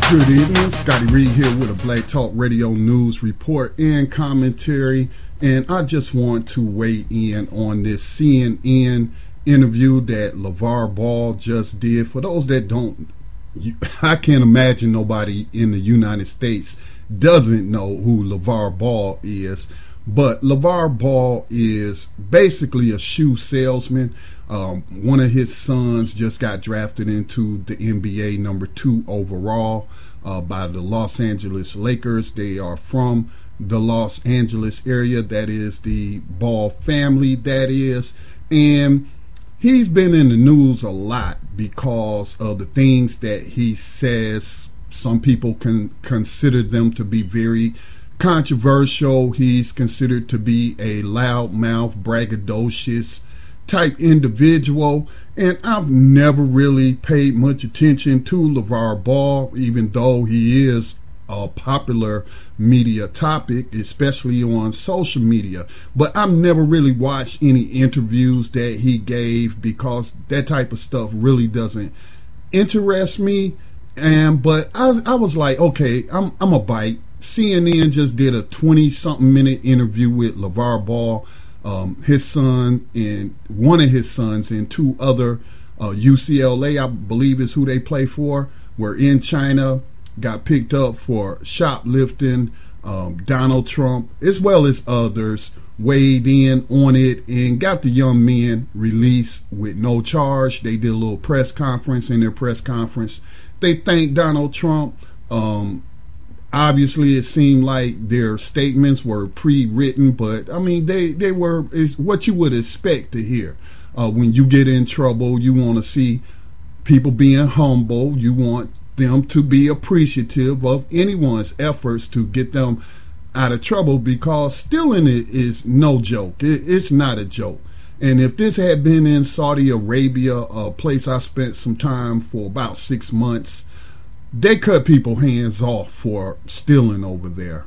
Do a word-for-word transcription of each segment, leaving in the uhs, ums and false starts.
Good evening, Scotty Reed here with a Black Talk Radio News report and commentary, and I just want to weigh in on this C N N interview that LeVar Ball just did. For those that don't, you, I can't imagine nobody in the United States doesn't know who LeVar Ball is, but LeVar Ball is basically a shoe salesman. Um, one of his sons just got drafted into the N B A number two overall uh, by the Los Angeles Lakers. They are from the Los Angeles area. That is the Ball family, that is. And he's been in the news a lot because of the things that he says. Some people can consider them to be very controversial. He's considered to be a loudmouth, braggadocious type individual, and I've never really paid much attention to LeVar Ball, even though he is a popular media topic, especially on social media. But I've never really watched any interviews that he gave because that type of stuff really doesn't interest me. And but I, I was like, okay, I'm I'm a bite. C N N just did a twenty-something minute interview with LeVar Ball. Um, his son and one of his sons and two other uh, U C L A, I believe is who they play for, were in China, got picked up for shoplifting. Um, Donald Trump, as well as others, weighed in on it and got the young men released with no charge. They did a little press conference. In their press conference, they thanked Donald Trump. Um, Obviously, it seemed like their statements were pre-written, but I mean, they, they were is what you would expect to hear. Uh, when you get in trouble, you want to see people being humble. You want them to be appreciative of anyone's efforts to get them out of trouble, because stealing it is no joke. It, it's not a joke. And if this had been in Saudi Arabia, a place I spent some time for about six months, they cut people hands off for stealing over there.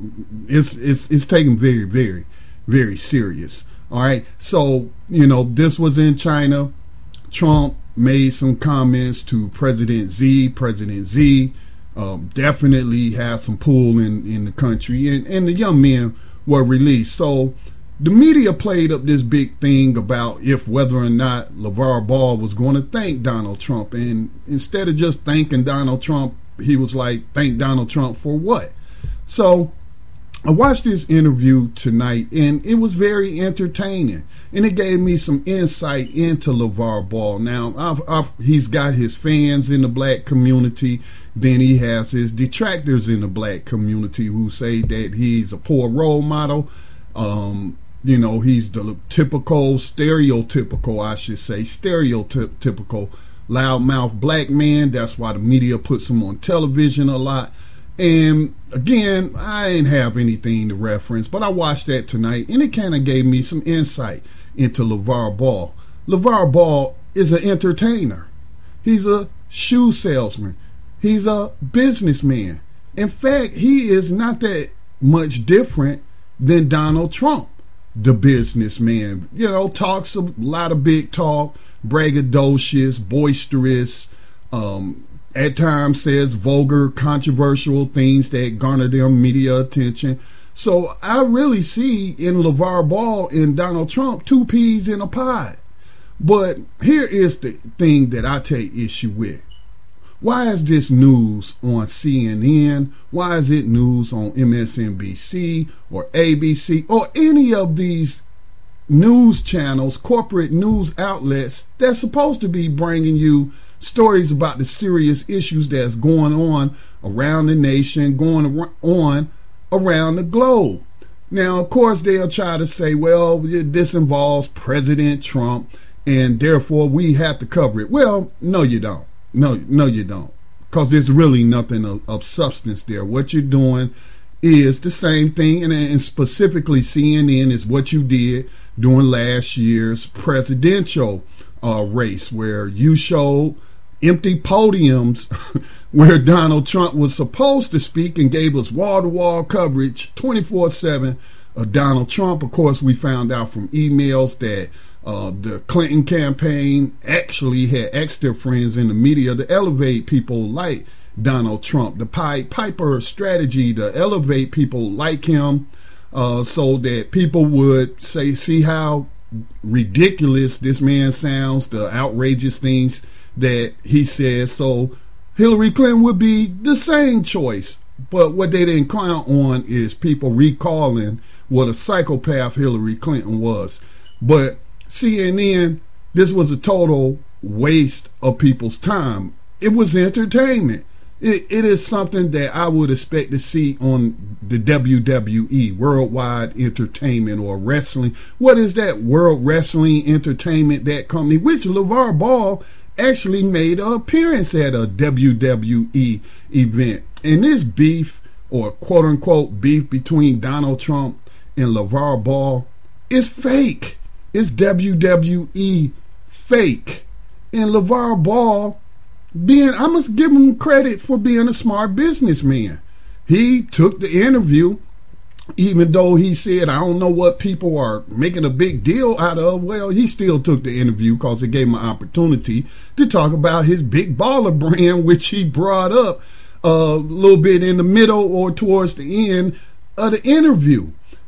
It's it's it's taken very, very, very serious. All right. So, you know, this was in China. Trump made some comments to President Xi. President Xi um, definitely has some pull in, in the country, and, and the young men were released. So the media played up this big thing about if whether or not LeVar Ball was going to thank Donald Trump. And instead of just thanking Donald Trump, he was like, thank Donald Trump for what? So I watched this interview tonight, and it was very entertaining. And it gave me some insight into LeVar Ball. Now, I've, I've, he's got his fans in the black community. Then he has his detractors in the black community who say that he's a poor role model. Um, You know, he's the typical, stereotypical, I should say, stereotypical loudmouth black man. That's why the media puts him on television a lot. And again, I didn't have anything to reference, but I watched that tonight, and it kind of gave me some insight into LeVar Ball. LeVar Ball is an entertainer. He's a shoe salesman. He's a businessman. In fact, he is not that much different than Donald Trump, the businessman. You know, talks a lot of big talk, braggadocious, boisterous, um, at times says vulgar, controversial things that garner them media attention. So I really see in LeVar Ball and Donald Trump two peas in a pod. But here is the thing that I take issue with. Why is this news on C N N? Why is it news on M S N B C or A B C or any of these news channels, corporate news outlets that's supposed to be bringing you stories about the serious issues that's going on around the nation, going on around the globe? Now, of course, they'll try to say, well, this involves President Trump, and therefore we have to cover it. Well, no, you don't. No, no, you don't. Because there's really nothing of, of substance there. What you're doing is the same thing, and, and specifically C N N is what you did during last year's presidential uh, race, where you showed empty podiums where Donald Trump was supposed to speak and gave us wall-to-wall coverage twenty-four seven of Donald Trump. Of course, we found out from emails that Uh, the Clinton campaign actually had asked their friends in the media to elevate people like Donald Trump. The Pied Piper strategy to elevate people like him, uh, so that people would say, see how ridiculous this man sounds, the outrageous things that he says. So Hillary Clinton would be the same choice. But what they didn't count on is people recalling what a psychopath Hillary Clinton was. But C N N, this was a total waste of people's time. It was entertainment. It, it is something that I would expect to see on the W W E, Worldwide Entertainment, or wrestling. What is that? World Wrestling Entertainment, that company, which LeVar Ball actually made an appearance at a W W E event. And this beef, or quote unquote beef, between Donald Trump and LeVar Ball is fake. It's W W E fake. And LeVar Ball, being, I must give him credit for being a smart businessman. He took the interview, even though he said, I don't know what people are making a big deal out of. Well, he still took the interview because it gave him an opportunity to talk about his big baller brand, which he brought up a little bit in the middle or towards the end of the interview.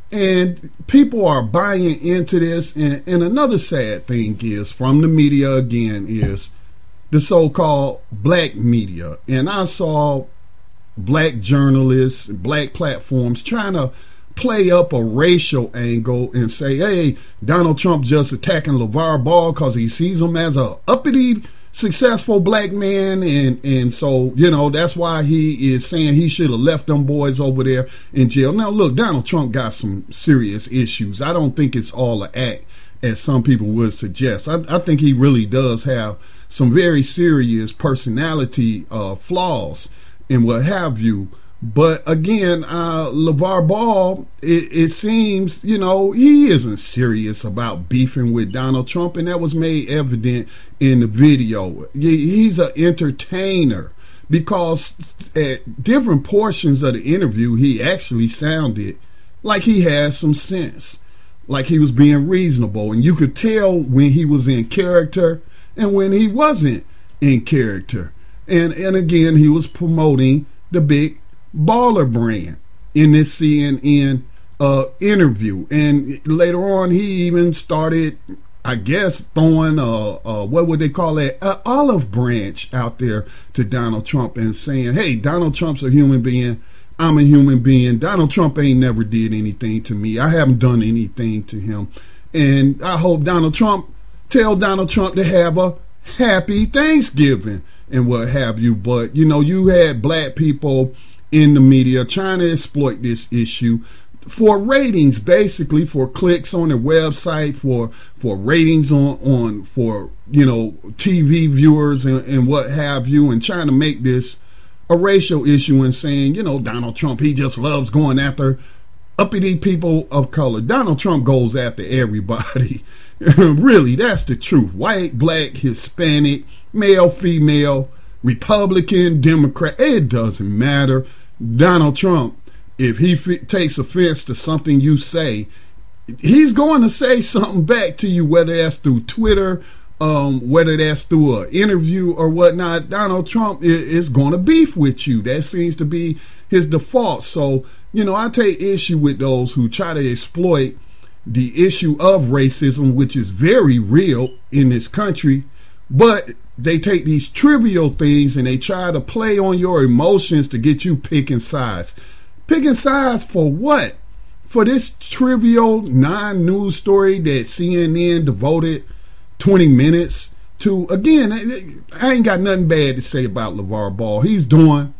And people are buying into this. And, and another sad thing is, from the media again, is the so-called black media. And I saw black journalists, black platforms trying to play up a racial angle and say, hey, Donald Trump just attacking LeVar Ball because he sees him as a uppity, successful black man, and and so, you know, that's why he is saying he should have left them boys over there in jail. Now, look, Donald Trump got some serious issues. I don't think it's all an act, as some people would suggest. I, I think he really does have some very serious personality uh, flaws and what have you. But again, uh, LeVar Ball, it, it seems, you know, he isn't serious about beefing with Donald Trump, and that was made evident in the video. He's an entertainer, because at different portions of the interview, he actually sounded like he had some sense, like he was being reasonable, and you could tell when he was in character and when he wasn't in character. And and again, he was promoting the big baller brand in this C N N uh, interview. And later on, he even started, I guess, throwing a, a what would they call it, an olive branch out there to Donald Trump and saying, hey, Donald Trump's a human being. I'm a human being. Donald Trump ain't never did anything to me. I haven't done anything to him. And I hope Donald Trump, tell Donald Trump to have a happy Thanksgiving and what have you. But, you know, you had black people in the media trying to exploit this issue for ratings, basically for clicks on their website, for for ratings on on for you know T V viewers and, and what have you, and trying to make this a racial issue and saying, you know, Donald Trump, he just loves going after uppity people of color. Donald Trump goes after everybody. Really, that's the truth. White, black, Hispanic, male, female, Republican, Democrat, it doesn't matter. Donald Trump, if he f- takes offense to something you say, he's going to say something back to you, whether that's through Twitter, um, whether that's through an interview or whatnot. Donald Trump is, is going to beef with you. That seems to be his default. So, you know, I take issue with those who try to exploit the issue of racism, which is very real in this country, but they take these trivial things and they try to play on your emotions to get you picking sides. Picking sides for what? For this trivial non-news story that C N N devoted twenty minutes to? Again, I ain't got nothing bad to say about LeVar Ball. He's doing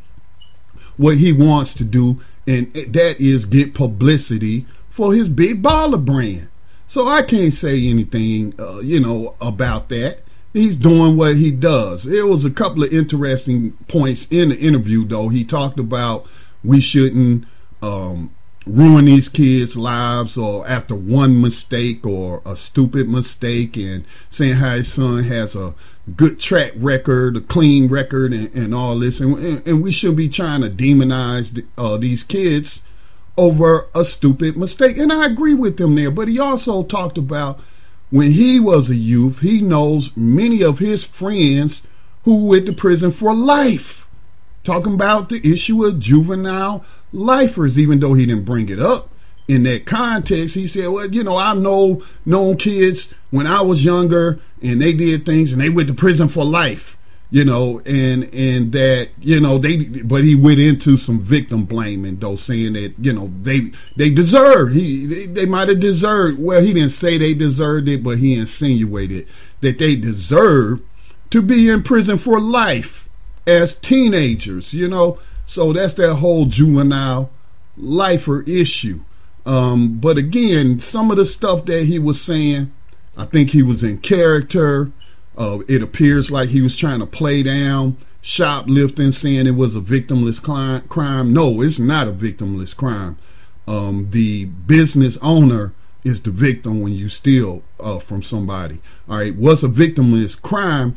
what he wants to do, and that is get publicity for his big baller brand. So I can't say anything, uh, you know, about that. He's doing what he does. There was a couple of interesting points in the interview, though. He talked about we shouldn't um, ruin these kids' lives or after one mistake or a stupid mistake, and saying how his son has a good track record, a clean record, and, and all this. And, and, and we shouldn't be trying to demonize the, uh, these kids over a stupid mistake. And I agree with him there. But he also talked about when he was a youth, he knows many of his friends who went to prison for life. talking about the issue of juvenile lifers, even though he didn't bring it up in that context. He said, well, you know, I know known kids when I was younger and they did things and they went to prison for life, you know, and and that, you know, they, but he went into some victim blaming, though, saying that, you know, they they deserved, he they, they might have deserved, well, he didn't say they deserved it, but he insinuated that they deserved to be in prison for life as teenagers, you know. So that's that whole juvenile lifer issue. Um, but again, some of the stuff that he was saying, I think he was in character. Uh, it appears like he was trying to play down shoplifting, saying it was a victimless cli- crime. No, it's not a victimless crime. Um, the business owner is the victim when you steal uh, from somebody. All right, what's a victimless crime?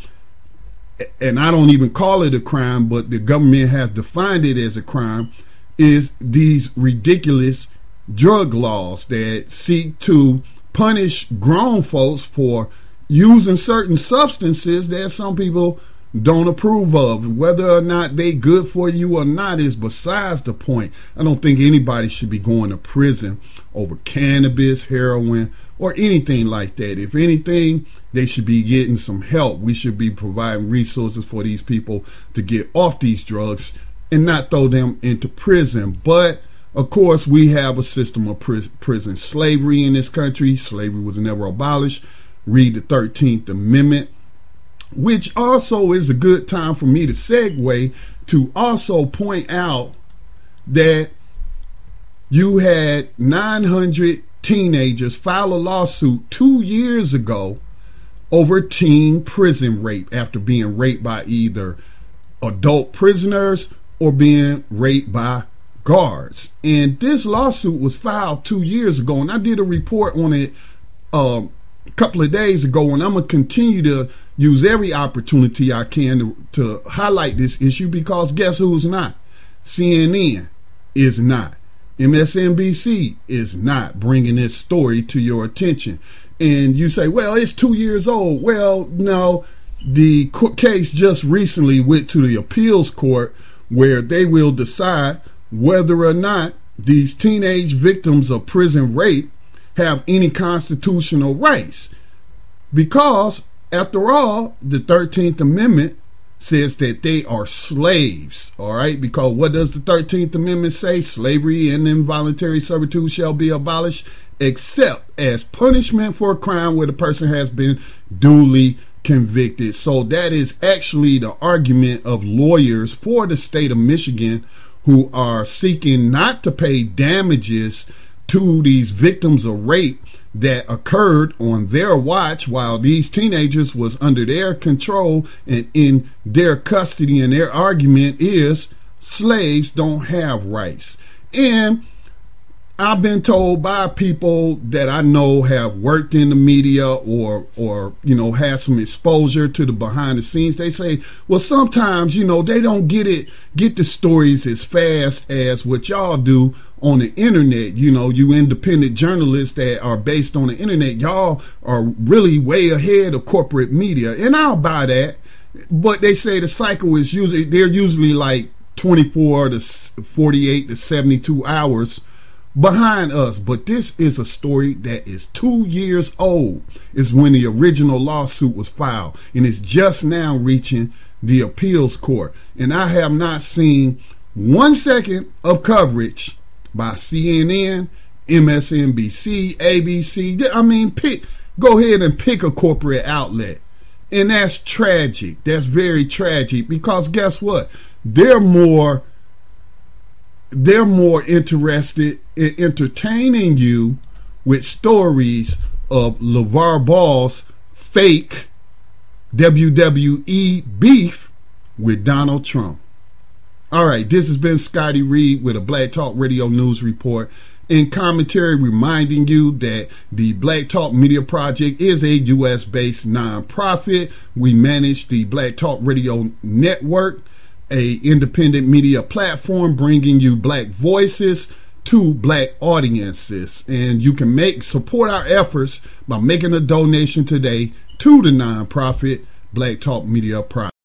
And I don't even call it a crime, but the government has defined it as a crime, is these ridiculous drug laws that seek to punish grown folks for using certain substances that some people don't approve of. Whether or not they good for you or not is besides the point. I don't think anybody should be going to prison over cannabis, heroin, or anything like that. If anything, they should be getting some help. We should be providing resources for these people to get off these drugs and not throw them into prison. But of course, we have a system of pris- prison slavery in this country. Slavery was never abolished. Read the thirteenth Amendment, which also is a good time for me to segue to also point out that you had nine hundred teenagers file a lawsuit two years ago over teen prison rape after being raped by either adult prisoners or being raped by guards. And this lawsuit was filed two years ago, and I did a report on it um, a couple of days ago, and I'm going to continue to use every opportunity I can to, to highlight this issue, because guess who's not? C N N is not. M S N B C is not bringing this story to your attention. And you say, well, it's two years old. Well, no, the case just recently went to the appeals court, where they will decide whether or not these teenage victims of prison rape have any constitutional rights. Because, after all, the thirteenth Amendment says that they are slaves, all right? Because what does the thirteenth Amendment say? Slavery and involuntary servitude shall be abolished, except as punishment for a crime where the person has been duly convicted. So that is actually the argument of lawyers for the state of Michigan, who are seeking not to pay damages to these victims of rape that occurred on their watch while these teenagers was under their control and in their custody. And their argument is slaves don't have rights. And I've been told by people that I know have worked in the media or, or, you know, have some exposure to the behind the scenes. They say, well, sometimes, you know, they don't get it, get the stories as fast as what y'all do on the internet. You know, you independent journalists that are based on the internet, y'all are really way ahead of corporate media. And I'll buy that. But they say the cycle is usually, they're usually like twenty-four to forty-eight to seventy-two hours behind us. But this is a story that is two years old, is when the original lawsuit was filed, and it's just now reaching the appeals court. And I have not seen one second of coverage by C N N, M S N B C, A B C. I mean, pick, go ahead and pick a corporate outlet. And that's tragic. That's very tragic, because guess what? They're more they're more interested in entertaining you with stories of LeVar Ball's fake W W E beef with Donald Trump. All right, this has been Scotty Reed with a Black Talk Radio News Report and commentary, reminding you that the Black Talk Media Project is a U S based nonprofit. We manage the Black Talk Radio Network, a independent media platform bringing you black voices to black audiences. And you can make support our efforts by making a donation today to the nonprofit Black Talk Media Project.